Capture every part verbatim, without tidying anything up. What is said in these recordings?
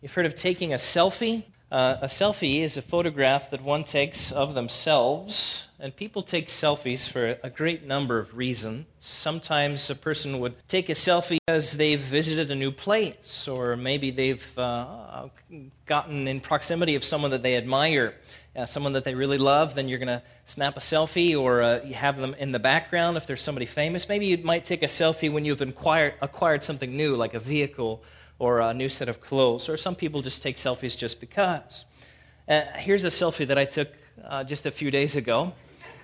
You've heard of taking a selfie? Uh, a selfie is a photograph that one takes of themselves, and people take selfies for a great number of reasons. Sometimes a person would take a selfie because they've visited a new place, or maybe they've uh, gotten in proximity of someone that they admire, uh, someone that they really love. Then you're going to snap a selfie, or uh, you have them in the background if there's somebody famous. Maybe you might take a selfie when you've acquired, acquired something new, like a vehicle or a new set of clothes, or some people just take selfies just because. Uh, here's a selfie that I took uh, just a few days ago.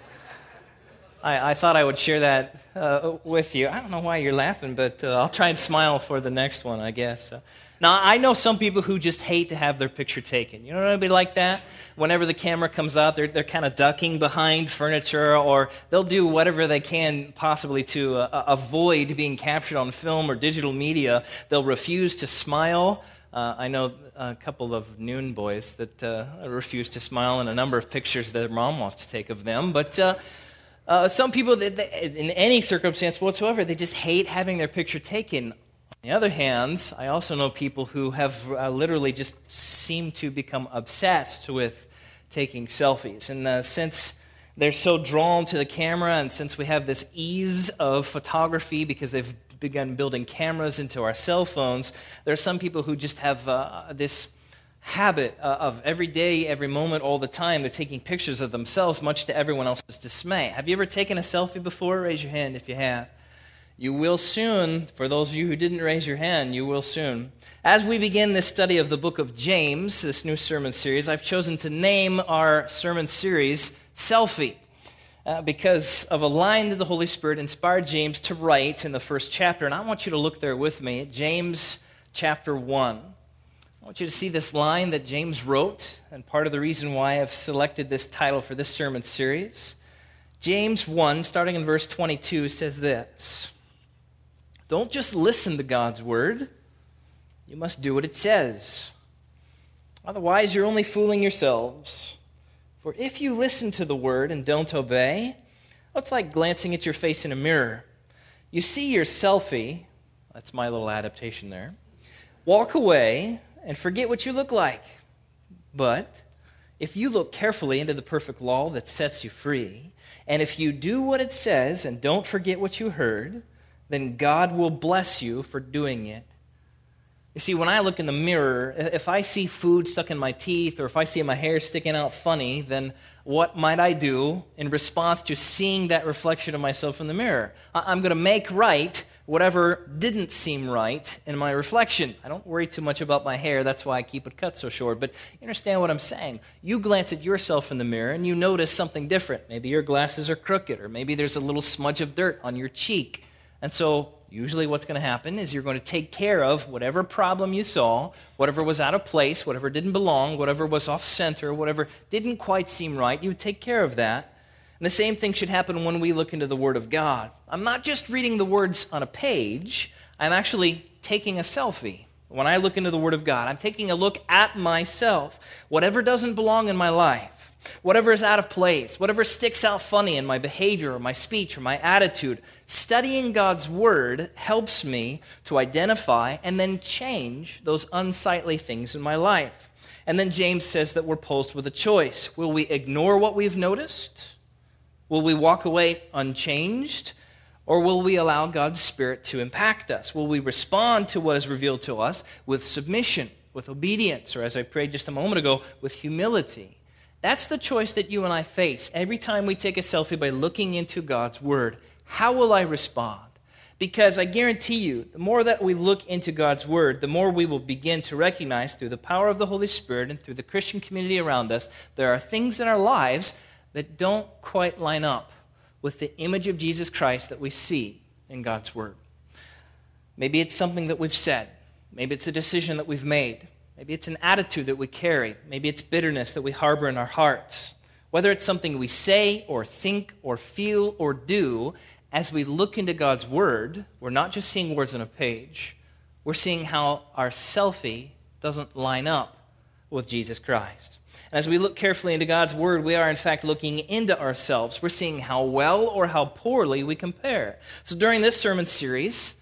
I, I thought I would share that uh, with you. I don't know why you're laughing, but uh, I'll try and smile for the next one, I guess. Uh, now, I know some people who just hate to have their picture taken. You know anybody like that? Whenever the camera comes out, they're, they're kind of ducking behind furniture, or they'll do whatever they can possibly to uh, avoid being captured on film or digital media. They'll refuse to smile. Uh, I know a couple of noon boys that uh, refuse to smile in a number of pictures that their mom wants to take of them. But uh, uh, some people, that they, in any circumstance whatsoever, they just hate having their picture taken. On the other hand, I also know people who have uh, literally just seem to become obsessed with taking selfies. And uh, since they're so drawn to the camera, and since we have this ease of photography because they've begun building cameras into our cell phones, there are some people who just have uh, this habit uh, of every day, every moment, all the time, they're taking pictures of themselves, much to everyone else's dismay. Have you ever taken a selfie before? Raise your hand if you have. You will soon. For those of you who didn't raise your hand, you will soon. As we begin this study of the book of James, this new sermon series, I've chosen to name our sermon series Selfie, uh, because of a line that the Holy Spirit inspired James to write in the first chapter. And I want you to look there with me at James chapter one. I want you to see this line that James wrote, and part of the reason why I've selected this title for this sermon series. James one, starting in verse twenty-two, says this: "Don't just listen to God's word, you must do what it says. Otherwise, you're only fooling yourselves. For if you listen to the word and don't obey, well, it's like glancing at your face in a mirror. You see your selfie," that's my little adaptation there, "walk away and forget what you look like. But if you look carefully into the perfect law that sets you free, and if you do what it says and don't forget what you heard, then God will bless you for doing it." You see, when I look in the mirror, if I see food stuck in my teeth, or if I see my hair sticking out funny, then what might I do in response to seeing that reflection of myself in the mirror? I'm going to make right whatever didn't seem right in my reflection. I don't worry too much about my hair. That's why I keep it cut so short. But you understand what I'm saying. You glance at yourself in the mirror and you notice something different. Maybe your glasses are crooked, or maybe there's a little smudge of dirt on your cheek. And so usually what's going to happen is you're going to take care of whatever problem you saw, whatever was out of place, whatever didn't belong, whatever was off center, whatever didn't quite seem right. You would take care of that. And the same thing should happen when we look into the Word of God. I'm not just reading the words on a page. I'm actually taking a selfie. When I look into the Word of God, I'm taking a look at myself. Whatever doesn't belong in my life, whatever is out of place, whatever sticks out funny in my behavior or my speech or my attitude, studying God's Word helps me to identify and then change those unsightly things in my life. And then James says that we're posed with a choice. Will we ignore what we've noticed? Will we walk away unchanged? Or will we allow God's Spirit to impact us? Will we respond to what is revealed to us with submission, with obedience, or as I prayed just a moment ago, with humility? That's the choice that you and I face every time we take a selfie by looking into God's Word. How will I respond? Because I guarantee you, the more that we look into God's Word, the more we will begin to recognize through the power of the Holy Spirit and through the Christian community around us, there are things in our lives that don't quite line up with the image of Jesus Christ that we see in God's Word. Maybe it's something that we've said. Maybe it's a decision that we've made. Maybe it's an attitude that we carry. Maybe it's bitterness that we harbor in our hearts. Whether it's something we say or think or feel or do, as we look into God's Word, we're not just seeing words on a page. We're seeing how our selfie doesn't line up with Jesus Christ. And as we look carefully into God's Word, we are in fact looking into ourselves. We're seeing how well or how poorly we compare. So during this sermon series,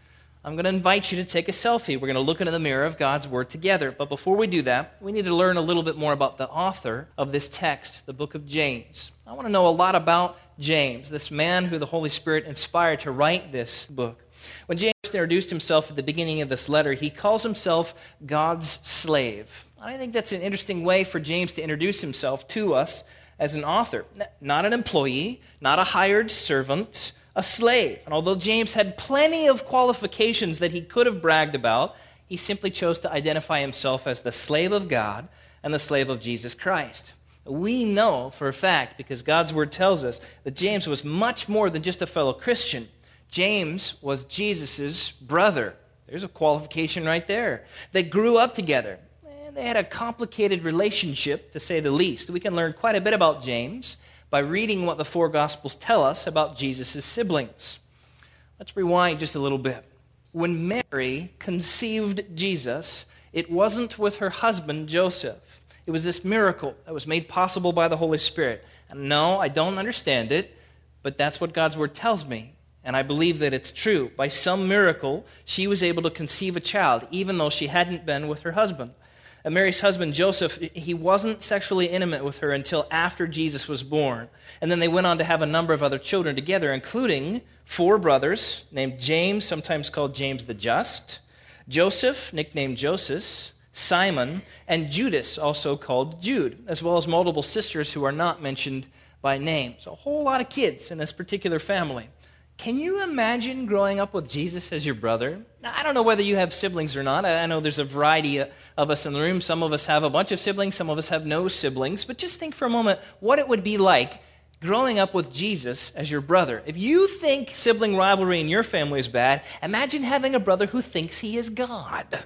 I'm going to invite you to take a selfie. We're going to look into the mirror of God's Word together. But before we do that, we need to learn a little bit more about the author of this text, the book of James. I want to know a lot about James, this man who the Holy Spirit inspired to write this book. When James introduced himself at the beginning of this letter, he calls himself God's slave. I think that's an interesting way for James to introduce himself to us as an author. Not an employee, not a hired servant, a slave. And although James had plenty of qualifications that he could have bragged about, he simply chose to identify himself as the slave of God and the slave of Jesus Christ. We know for a fact, because God's Word tells us, that James was much more than just a fellow Christian. James was Jesus' brother. There's a qualification right there. They grew up together. And they had a complicated relationship, to say the least. We can learn quite a bit about James by reading what the four Gospels tell us about Jesus' siblings. Let's rewind just a little bit. When Mary conceived Jesus, it wasn't with her husband, Joseph. It was this miracle that was made possible by the Holy Spirit. And no, I don't understand it, but that's what God's Word tells me. And I believe that it's true. By some miracle, she was able to conceive a child, even though she hadn't been with her husband. And Mary's husband, Joseph, he wasn't sexually intimate with her until after Jesus was born. And then they went on to have a number of other children together, including four brothers named James, sometimes called James the Just, Joseph, nicknamed Joseph, Simon, and Judas, also called Jude, as well as multiple sisters who are not mentioned by name. So a whole lot of kids in this particular family. Can you imagine growing up with Jesus as your brother? Now, I don't know whether you have siblings or not. I know there's a variety of us in the room. Some of us have a bunch of siblings. Some of us have no siblings. But just think for a moment what it would be like growing up with Jesus as your brother. If you think sibling rivalry in your family is bad, imagine having a brother who thinks he is God.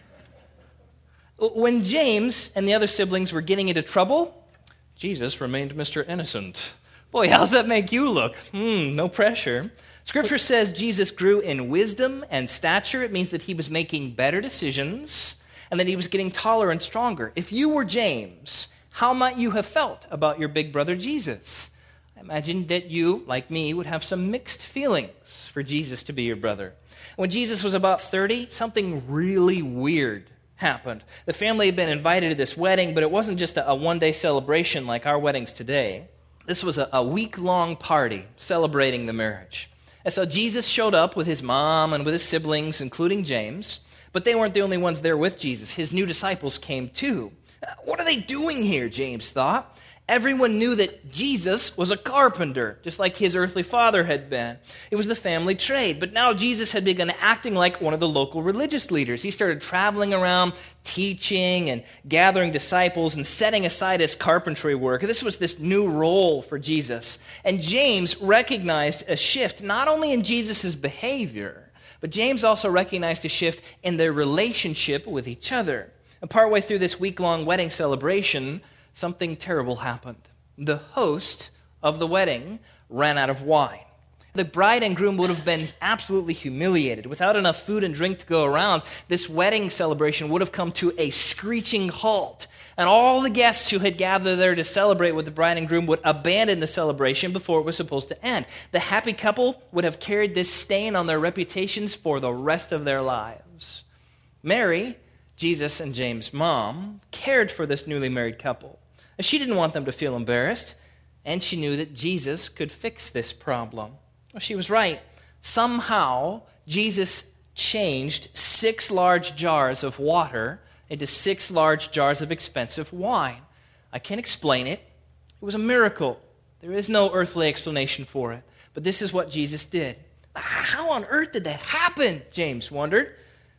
When James and the other siblings were getting into trouble, Jesus remained Mister Innocent. Boy, how's that make you look? Hmm, no pressure. Scripture says Jesus grew in wisdom and stature. It means that he was making better decisions and that he was getting taller and stronger. If you were James, how might you have felt about your big brother Jesus? I imagine that you, like me, would have some mixed feelings for Jesus to be your brother. When Jesus was about thirty, something really weird happened. The family had been invited to this wedding, but it wasn't just a, a one-day celebration like our weddings today. This was a, a week-long party celebrating the marriage. And so Jesus showed up with his mom and with his siblings, including James, but they weren't the only ones there with Jesus. His new disciples came too. What are they doing here, James thought. Everyone knew that Jesus was a carpenter, just like his earthly father had been. It was the family trade. But now Jesus had begun acting like one of the local religious leaders. He started traveling around, teaching and gathering disciples and setting aside his carpentry work. This was this new role for Jesus. And James recognized a shift, not only in Jesus' behavior, but James also recognized a shift in their relationship with each other. And partway through this week-long wedding celebration, something terrible happened. The host of the wedding ran out of wine. The bride and groom would have been absolutely humiliated. Without enough food and drink to go around, this wedding celebration would have come to a screeching halt. And all the guests who had gathered there to celebrate with the bride and groom would abandon the celebration before it was supposed to end. The happy couple would have carried this stain on their reputations for the rest of their lives. Mary, Jesus and James' mom, cared for this newly married couple. And she didn't want them to feel embarrassed, and she knew that Jesus could fix this problem. Well, she was right. Somehow, Jesus changed six large jars of water into six large jars of expensive wine. I can't explain it. It was a miracle. There is no earthly explanation for it. But this is what Jesus did. How on earth did that happen? James wondered.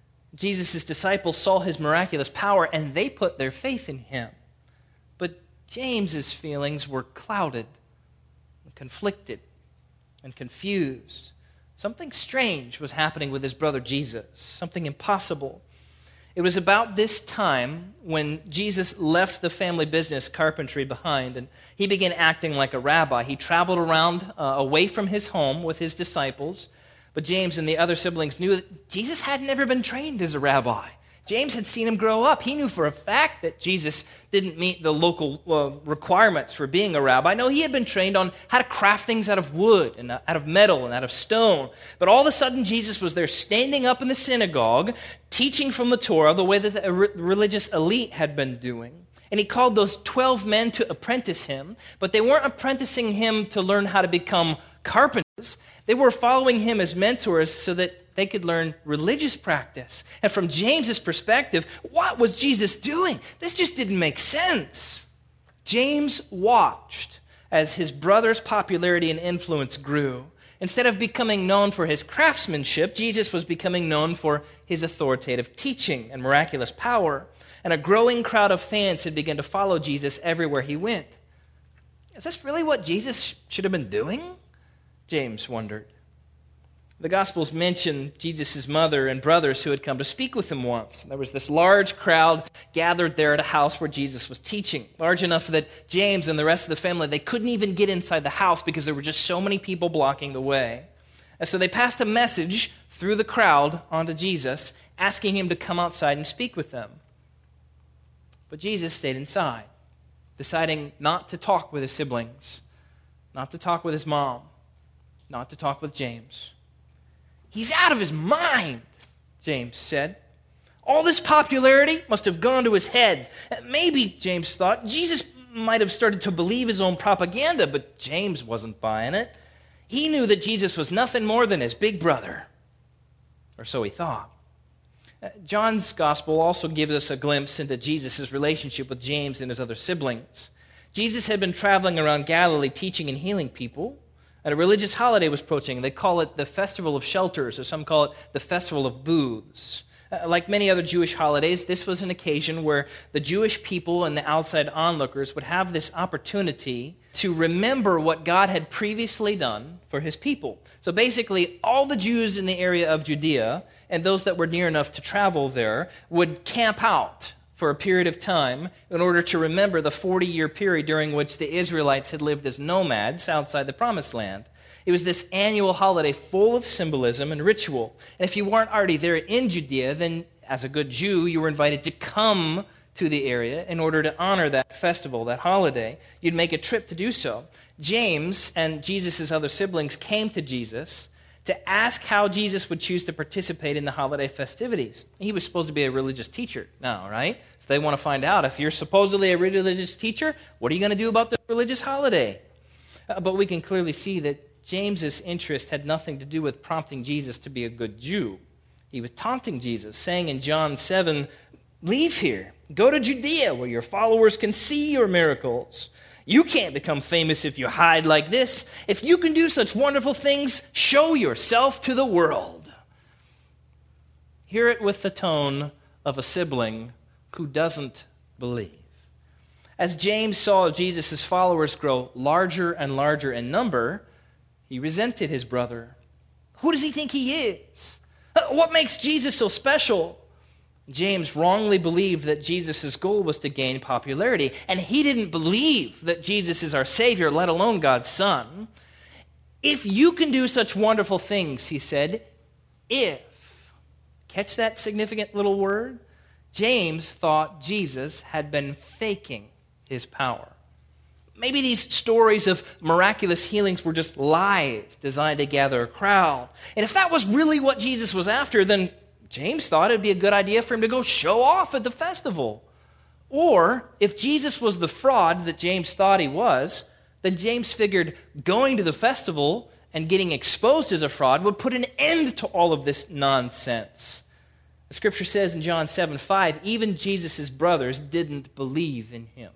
Jesus' disciples saw his miraculous power, and they put their faith in him. But James's feelings were clouded and conflicted and confused. Something strange was happening with his brother Jesus, something impossible. It was about this time when Jesus left the family business, carpentry, behind, and he began acting like a rabbi. He traveled around uh, away from his home with his disciples, but James and the other siblings knew that Jesus had never been trained as a rabbi. James had seen him grow up. He knew for a fact that Jesus didn't meet the local uh, requirements for being a rabbi. No, he had been trained on how to craft things out of wood and out of metal and out of stone. But all of a sudden, Jesus was there standing up in the synagogue, teaching from the Torah the way that the religious elite had been doing. And he called those twelve men to apprentice him, but they weren't apprenticing him to learn how to become carpenters. They were following him as mentors so that they could learn religious practice. And from James's perspective, what was Jesus doing? This just didn't make sense. James watched as his brother's popularity and influence grew. Instead of becoming known for his craftsmanship, Jesus was becoming known for his authoritative teaching and miraculous power. And a growing crowd of fans had begun to follow Jesus everywhere he went. Is this really what Jesus should have been doing? James wondered. The Gospels mention Jesus' mother and brothers who had come to speak with him once. There was this large crowd gathered there at a house where Jesus was teaching, large enough that James and the rest of the family, they couldn't even get inside the house because there were just so many people blocking the way. And so they passed a message through the crowd onto Jesus, asking him to come outside and speak with them. But Jesus stayed inside, deciding not to talk with his siblings, not to talk with his mom, not to talk with James. He's out of his mind, James said. All this popularity must have gone to his head. Maybe, James thought, Jesus might have started to believe his own propaganda, but James wasn't buying it. He knew that Jesus was nothing more than his big brother, or so he thought. John's gospel also gives us a glimpse into Jesus' relationship with James and his other siblings. Jesus had been traveling around Galilee teaching and healing people. And a religious holiday was approaching. They call it the Festival of Shelters, or some call it the Festival of Booths. Uh, like many other Jewish holidays, this was an occasion where the Jewish people and the outside onlookers would have this opportunity to remember what God had previously done for his people. So basically, all the Jews in the area of Judea and those that were near enough to travel there would camp out for a period of time in order to remember the forty-year period during which the Israelites had lived as nomads outside the Promised Land. It was this annual holiday full of symbolism and ritual. And if you weren't already there in Judea, then as a good Jew, you were invited to come to the area in order to honor that festival, that holiday. You'd make a trip to do so. James and Jesus' other siblings came to Jesus to ask how Jesus would choose to participate in the holiday festivities. He was supposed to be a religious teacher now, right? So they want to find out, if you're supposedly a religious teacher, what are you going to do about the religious holiday? Uh, but we can clearly see that James's interest had nothing to do with prompting Jesus to be a good Jew. He was taunting Jesus, saying in John seven, "Leave here, go to Judea where your followers can see your miracles. You can't become famous if you hide like this. If you can do such wonderful things, show yourself to the world." Hear it with the tone of a sibling who doesn't believe. As James saw Jesus' followers grow larger and larger in number, he resented his brother. Who does he think he is? What makes Jesus so special? James wrongly believed that Jesus' goal was to gain popularity, and he didn't believe that Jesus is our Savior, let alone God's Son. If you can do such wonderful things, he said, if. Catch that significant little word? James thought Jesus had been faking his power. Maybe these stories of miraculous healings were just lies designed to gather a crowd. And if that was really what Jesus was after, then James thought it'd be a good idea for him to go show off at the festival. Or, if Jesus was the fraud that James thought he was, then James figured going to the festival and getting exposed as a fraud would put an end to all of this nonsense. The scripture says in John seven five, even Jesus' brothers didn't believe in him.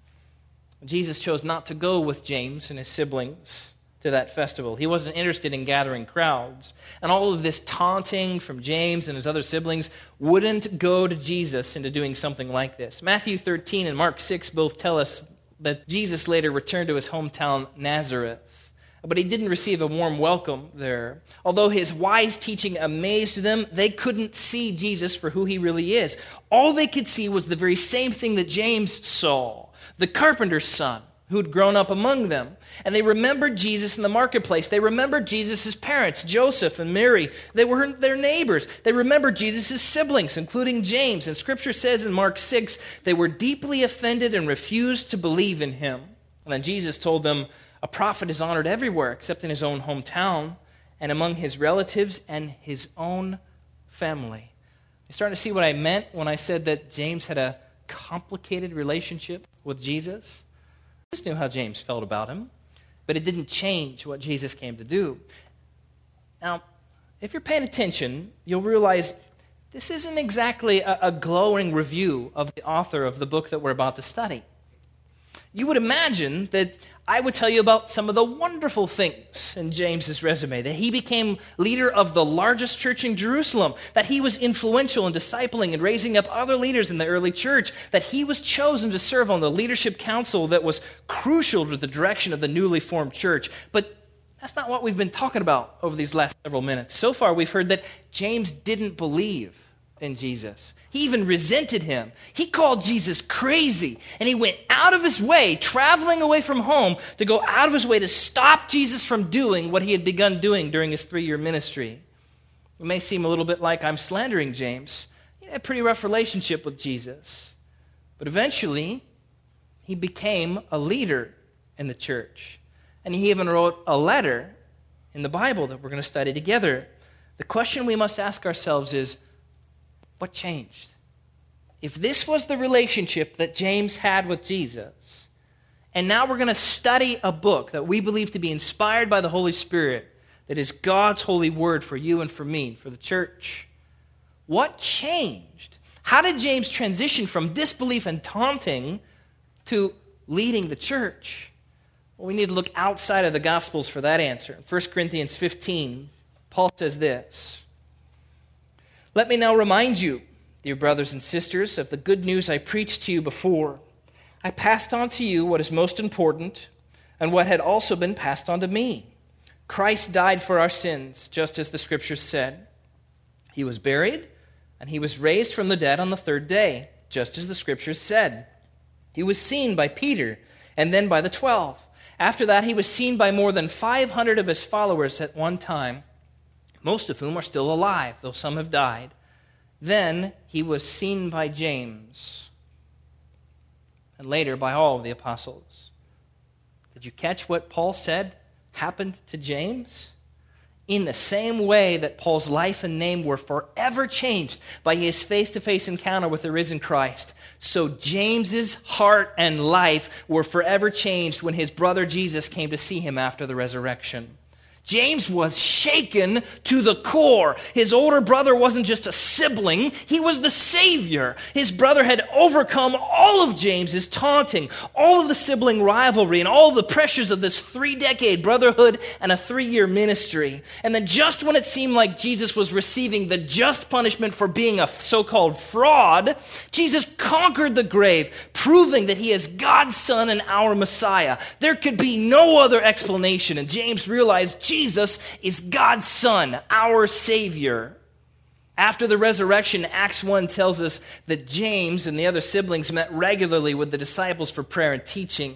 Jesus chose not to go with James and his siblings to that festival. He wasn't interested in gathering crowds. And all of this taunting from James and his other siblings wouldn't go to Jesus into doing something like this. Matthew thirteen and Mark six both tell us that Jesus later returned to his hometown Nazareth. But he didn't receive a warm welcome there. Although his wise teaching amazed them, they couldn't see Jesus for who he really is. All they could see was the very same thing that James saw, the carpenter's son, who'd grown up among them. And they remembered Jesus in the marketplace. They remembered Jesus' parents, Joseph and Mary. They were their neighbors. They remembered Jesus' siblings, including James. And Scripture says in Mark six, they were deeply offended and refused to believe in him. And then Jesus told them, a prophet is honored everywhere except in his own hometown and among his relatives and his own family. You're starting to see what I meant when I said that James had a complicated relationship with Jesus? Jesus knew how James felt about him, but it didn't change what Jesus came to do. Now, if you're paying attention, you'll realize this isn't exactly a, a glowing review of the author of the book that we're about to study. You would imagine that I would tell you about some of the wonderful things in James's resume, that he became leader of the largest church in Jerusalem, that he was influential in discipling and raising up other leaders in the early church, that he was chosen to serve on the leadership council that was crucial to the direction of the newly formed church. But that's not what we've been talking about over these last several minutes. So far, we've heard that James didn't believe in Jesus. He even resented him. He called Jesus crazy, and he went out of his way, traveling away from home, to go out of his way to stop Jesus from doing what he had begun doing during his three-year ministry. It may seem a little bit like I'm slandering James. He had a pretty rough relationship with Jesus. But eventually, he became a leader in the church. And he even wrote a letter in the Bible that we're going to study together. The question we must ask ourselves is, what changed? If this was the relationship that James had with Jesus, and now we're going to study a book that we believe to be inspired by the Holy Spirit, that is God's holy word for you and for me, for the church, what changed? How did James transition from disbelief and taunting to leading the church? Well, we need to look outside of the Gospels for that answer. In First Corinthians fifteen, Paul says this, let me now remind you, dear brothers and sisters, of the good news I preached to you before. I passed on to you what is most important and what had also been passed on to me. Christ died for our sins, just as the Scriptures said. He was buried, and he was raised from the dead on the third day, just as the Scriptures said. He was seen by Peter and then by the twelve. After that, he was seen by more than five hundred of his followers at one time, most of whom are still alive, though some have died. Then he was seen by James, and later by all of the apostles. Did you catch what Paul said happened to James? In the same way that Paul's life and name were forever changed by his face-to-face encounter with the risen Christ, so James's heart and life were forever changed when his brother Jesus came to see him after the resurrection. James was shaken to the core. His older brother wasn't just a sibling, he was the Savior. His brother had overcome all of James's taunting, all of the sibling rivalry, and all the pressures of this three-decade brotherhood and a three-year ministry. And then just when it seemed like Jesus was receiving the just punishment for being a so-called fraud, Jesus conquered the grave, proving that he is God's Son and our Messiah. There could be no other explanation, and James realized Jesus is God's Son, our Savior. After the resurrection, Acts one tells us that James and the other siblings met regularly with the disciples for prayer and teaching.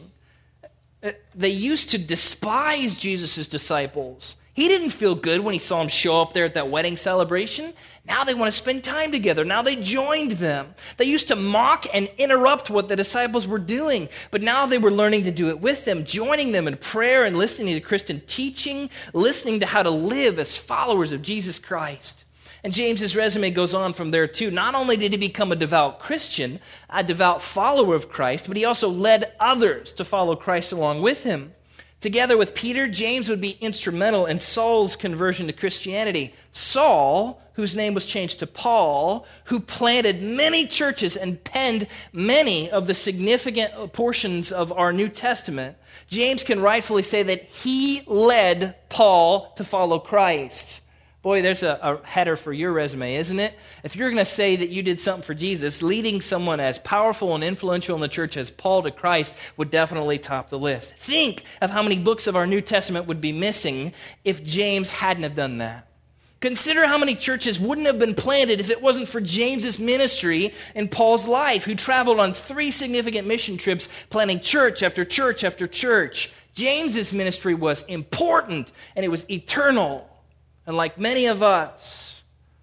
They used to despise Jesus' disciples. He didn't feel good when he saw them show up there at that wedding celebration. Now they want to spend time together. Now they joined them. They used to mock and interrupt what the disciples were doing, but now they were learning to do it with them, joining them in prayer and listening to Christian teaching, listening to how to live as followers of Jesus Christ. And James's resume goes on from there too. Not only did he become a devout Christian, a devout follower of Christ, but he also led others to follow Christ along with him. Together with Peter, James would be instrumental in Saul's conversion to Christianity. Saul, whose name was changed to Paul, who planted many churches and penned many of the significant portions of our New Testament, James can rightfully say that he led Paul to follow Christ. Boy, there's a, a header for your resume, isn't it? If you're going to say that you did something for Jesus, leading someone as powerful and influential in the church as Paul to Christ would definitely top the list. Think of how many books of our New Testament would be missing if James hadn't have done that. Consider how many churches wouldn't have been planted if it wasn't for James's ministry in Paul's life, who traveled on three significant mission trips, planting church after church after church. James's ministry was important, and it was eternal. And like many of us,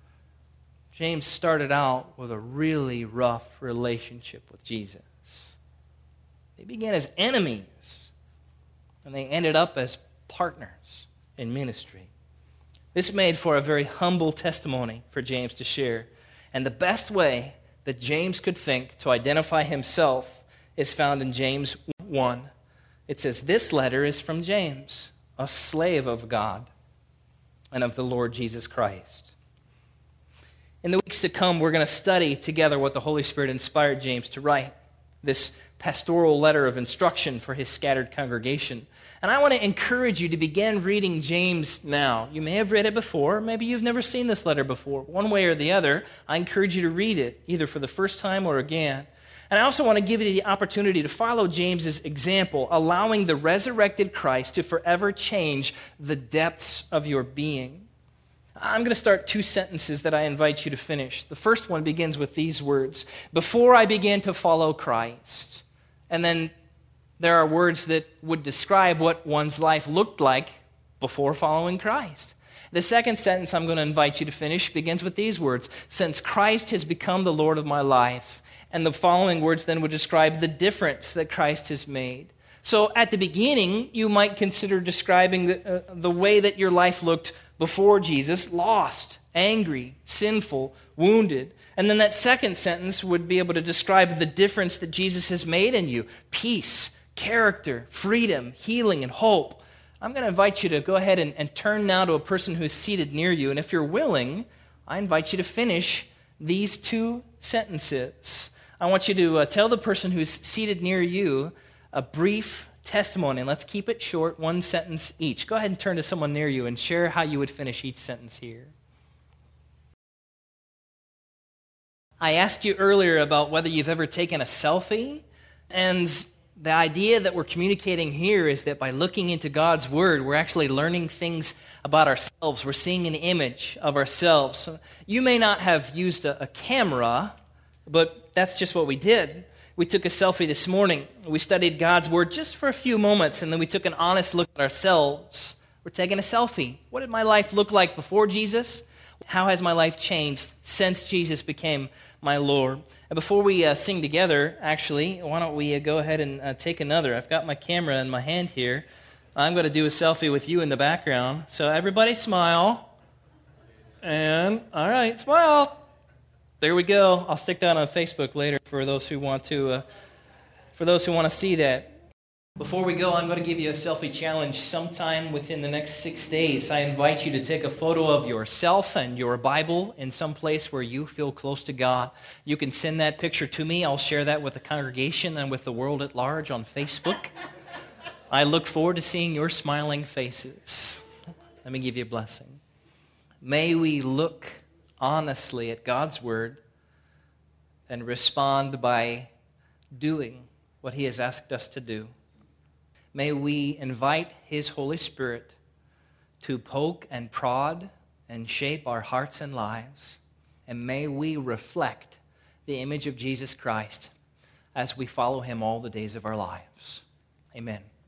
James started out with a really rough relationship with Jesus. They began as enemies, and they ended up as partners in ministry. This made for a very humble testimony for James to share. And the best way that James could think to identify himself is found in James one. It says, "This letter is from James, a slave of God and of the Lord Jesus Christ." In the weeks to come, we're going to study together what the Holy Spirit inspired James to write, this pastoral letter of instruction for his scattered congregation. And I want to encourage you to begin reading James now. You may have read it before. Maybe you've never seen this letter before. One way or the other, I encourage you to read it, either for the first time or again. And I also want to give you the opportunity to follow James's example, allowing the resurrected Christ to forever change the depths of your being. I'm going to start two sentences that I invite you to finish. The first one begins with these words: "Before I began to follow Christ." And then there are words that would describe what one's life looked like before following Christ. The second sentence I'm going to invite you to finish begins with these words: "Since Christ has become the Lord of my life." And the following words then would describe the difference that Christ has made. So at the beginning, you might consider describing the, uh, the way that your life looked before Jesus: lost, angry, sinful, wounded. And then that second sentence would be able to describe the difference that Jesus has made in you: peace, character, freedom, healing, and hope. I'm going to invite you to go ahead and, and turn now to a person who is seated near you. And if you're willing, I invite you to finish these two sentences. I want you to uh, tell the person who's seated near you a brief testimony. And let's keep it short, one sentence each. Go ahead and turn to someone near you and share how you would finish each sentence here. I asked you earlier about whether you've ever taken a selfie, and the idea that we're communicating here is that by looking into God's Word, we're actually learning things about ourselves. We're seeing an image of ourselves. So you may not have used a, a camera, but that's just what we did. We took a selfie this morning. We studied God's Word just for a few moments, and then we took an honest look at ourselves. We're taking a selfie. What did my life look like before Jesus? How has my life changed since Jesus became my Lord? And before we uh, sing together, actually, why don't we uh, go ahead and uh, take another? I've got my camera in my hand here. I'm going to do a selfie with you in the background. So everybody smile. And, all right, smile. There we go. I'll stick that on Facebook later for those who want to, uh, for those who want to see that. Before we go, I'm going to give you a selfie challenge. Sometime within the next six days, I invite you to take a photo of yourself and your Bible in some place where you feel close to God. You can send that picture to me. I'll share that with the congregation and with the world at large on Facebook. I look forward to seeing your smiling faces. Let me give you a blessing. May we look honestly at God's Word and respond by doing what He has asked us to do. May we invite His Holy Spirit to poke and prod and shape our hearts and lives. And may we reflect the image of Jesus Christ as we follow Him all the days of our lives. Amen.